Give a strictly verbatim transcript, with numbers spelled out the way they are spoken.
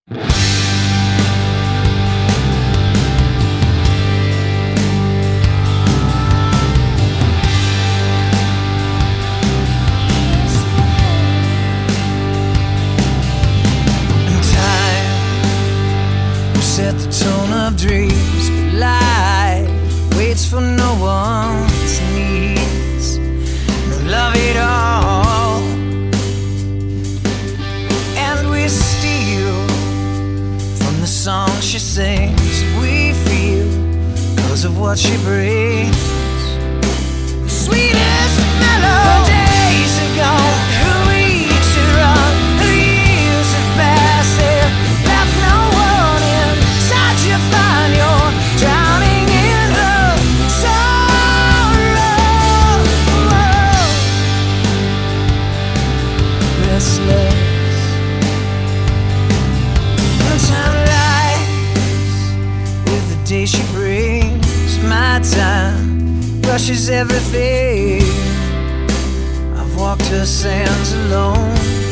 Set the tone of dreams, but life waits for no one's needs, no love at all. And we steal from the song she sings. We feel cause of what she brings. The sweetest mellow. Her days are gone, her weeks are run, her years have passed, they've left no one inside. You find you're drowning in her sorrow. Restless, and time lies with the day she brings. My time rushes everything. I've walked her sands alone.